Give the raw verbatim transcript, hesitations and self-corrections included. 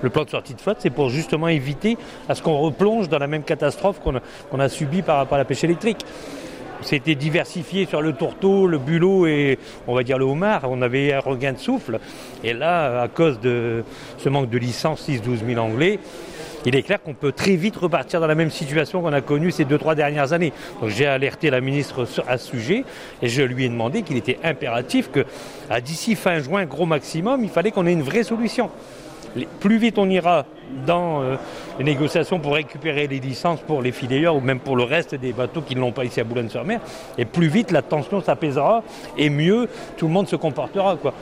le plan de sortie de flotte, c'est pour justement éviter à ce qu'on replonge dans la même catastrophe qu'on a, qu'on a subie par rapport à la pêche électrique. C'était diversifié sur le tourteau, le bulot et on va dire le homard. On avait un regain de souffle. Et là, à cause de ce manque de licence, six à douze mille anglais, il est clair qu'on peut très vite repartir dans la même situation qu'on a connue ces deux, trois dernières années. Donc j'ai alerté la ministre à ce sujet et je lui ai demandé qu'il était impératif que, à d'ici fin juin, gros maximum, il fallait qu'on ait une vraie solution. Plus vite on ira dans euh, les négociations pour récupérer les licences pour les fileyeurs ou même pour le reste des bateaux qui ne l'ont pas ici à Boulogne-sur-Mer, et plus vite la tension s'apaisera et mieux tout le monde se comportera, quoi.